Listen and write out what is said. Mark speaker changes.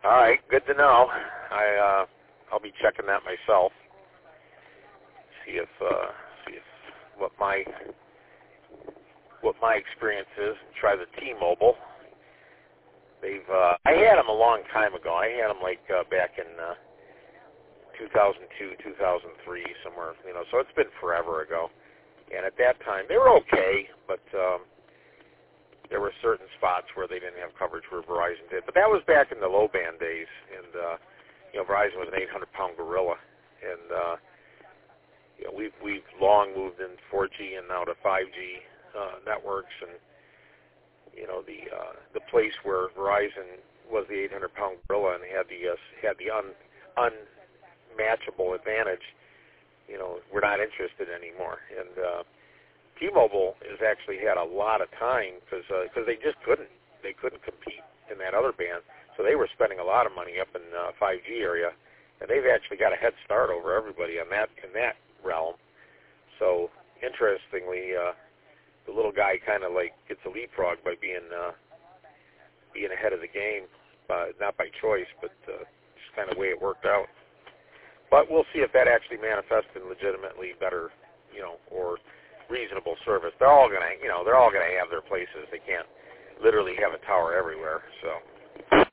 Speaker 1: All right, good to know. I'll be checking that myself. See if what my experience is. Try the T-Mobile. I had them a long time ago. I had them back in 2002, 2003, somewhere. So it's been forever ago. And at that time, they were okay, but there were certain spots where they didn't have coverage where Verizon did. But that was back in the low band days, and Verizon was an 800-pound gorilla, and we've long moved in 4G and now to 5G networks, and the place where Verizon was the 800-pound gorilla and had the unmatchable advantage, we're not interested anymore. And T-Mobile has actually had a lot of time because they just couldn't compete in that other band, so they were spending a lot of money up in 5G area, and they've actually got a head start over everybody in that realm. So interestingly, the little guy kind of gets a leapfrog by being ahead of the game, not by choice, but just kind of the way it worked out. But we'll see if that actually manifests in legitimately better, or reasonable service. They're all gonna have their places. They can't literally have a tower everywhere. So